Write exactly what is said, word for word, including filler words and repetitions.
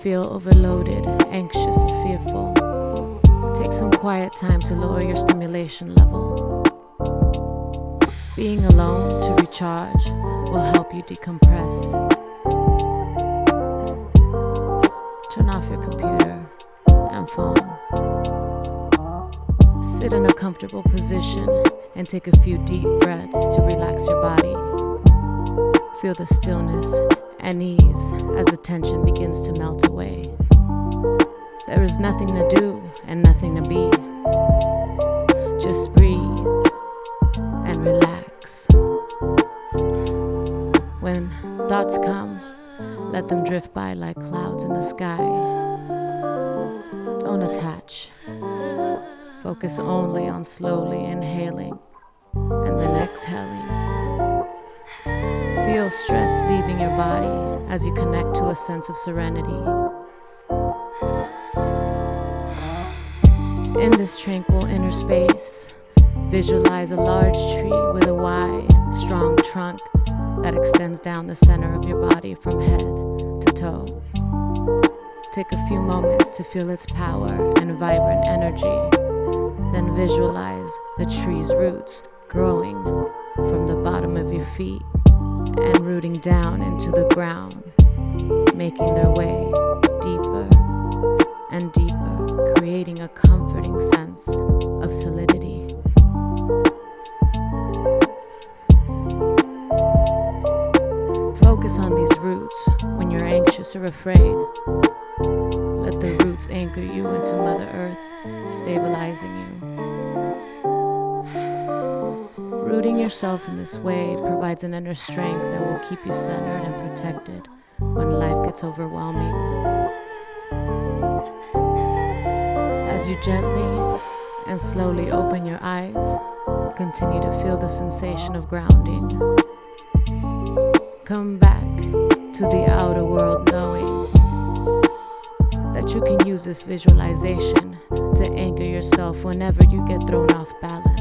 feel overloaded, anxious, or fearful, take some quiet time to lower your stimulation level. Being alone to recharge will help you decompress. Turn off your computer and phone. Sit in a comfortable position and take a few deep breaths to relax your body. Feel the stillness and ease as the tension begins to melt away. There is nothing to do and nothing to be. Just breathe and relax. When thoughts come, let them drift by like clouds in the sky. Don't attach. Focus only on slowly inhaling and then exhaling. Feel stress leaving your body as you connect to a sense of serenity. In this tranquil inner space, visualize a large tree with a wide, strong trunk that extends down the center of your body from head to toe. Take a few moments to feel its power and vibrant energy. Then visualize the tree's roots growing from the bottom of your feet and rooting down into the ground, making their way deeper and deeper, creating a comforting sense of solidity. Focus on these roots when you're anxious or afraid. Let the roots anchor you into Mother Earth, stabilizing you. Rooting yourself in this way provides an inner strength that will keep you centered and protected when life gets overwhelming. As you gently and slowly open your eyes, continue to feel the sensation of grounding. Come back to the outer world knowing that you can use this visualization to anchor yourself whenever you get thrown off balance.